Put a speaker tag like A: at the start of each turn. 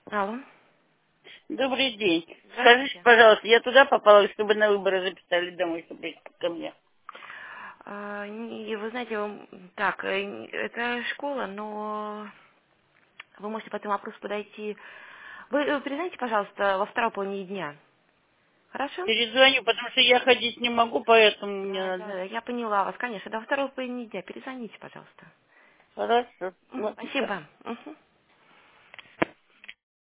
A: Алло.
B: Добрый день. Скажите,
A: Здравствуйте.
B: пожалуйста, я туда попала, чтобы на выборы записали домой, чтобы прийти ко мне.
A: Вы знаете, так, это школа, но вы можете по этому вопросу подойти. Вы перезвоните, пожалуйста, во второй половине дня. Хорошо?
B: Перезвоню, потому что я ходить не могу, поэтому мне
A: Да,
B: надо.
A: да, я поняла вас, конечно. До второй половины дня перезвоните, пожалуйста.
B: Хорошо.
A: Спасибо. Мгм.